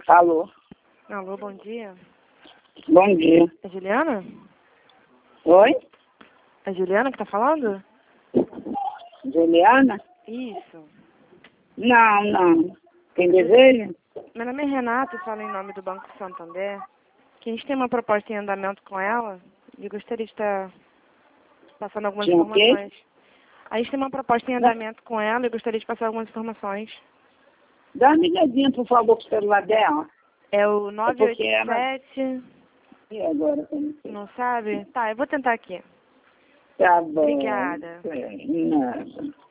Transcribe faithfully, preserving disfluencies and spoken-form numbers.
Alô? Alô, bom dia. Bom dia. É Juliana? Oi? É Juliana que tá falando? Juliana? Isso. Não, não. Quem deseja? Meu nome é Renata e falo em nome do Banco Santander. Que a gente tem uma proposta em andamento com ela e eu gostaria de estar passando algumas Tinha o quê? informações. A gente tem uma proposta em andamento com ela e eu gostaria de passar algumas informações. Dá uma ligadinha, por favor, pro celular dela. É o nove oito porque ela- sete... E agora? Como que- Não sabe? Tá, eu vou tentar aqui. Tá bom. Obrigada. É, nada.